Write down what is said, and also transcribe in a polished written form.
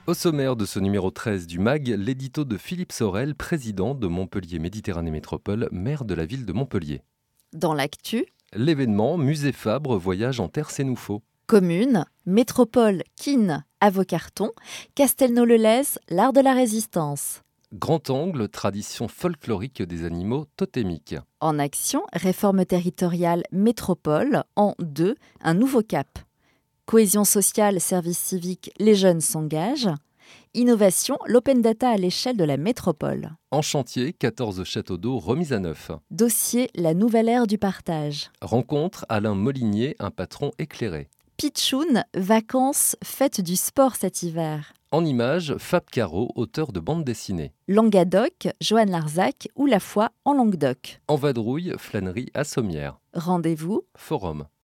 Au sommaire de ce numéro 13 du MAG, l'édito de Philippe Sorel, président de Montpellier Méditerranée Métropole, maire de la ville de Montpellier. Dans l'actu, L'événement Musée Fabre voyage en terre Sénoufo. commune, métropole, Kin, Avocarton, Castelnau-le-Lez, l'art de la résistance. Grand angle, tradition folklorique des animaux totémiques. En action, réforme territoriale métropole, en 2, un nouveau cap. Cohésion sociale, service civique, les jeunes s'engagent. Innovation, l'open data à l'échelle de la métropole. En chantier, 14 châteaux d'eau remis à neuf. Dossier, la nouvelle ère du partage. Rencontre, Alain Molinier, un patron éclairé. Pitchoun, vacances, fête du sport cet hiver. En images, Fab Caro, auteur de bande dessinée. Languedoc, Joanne Larzac ou La Foi en Languedoc. En vadrouille, flânerie à Sommières. Rendez-vous Forum.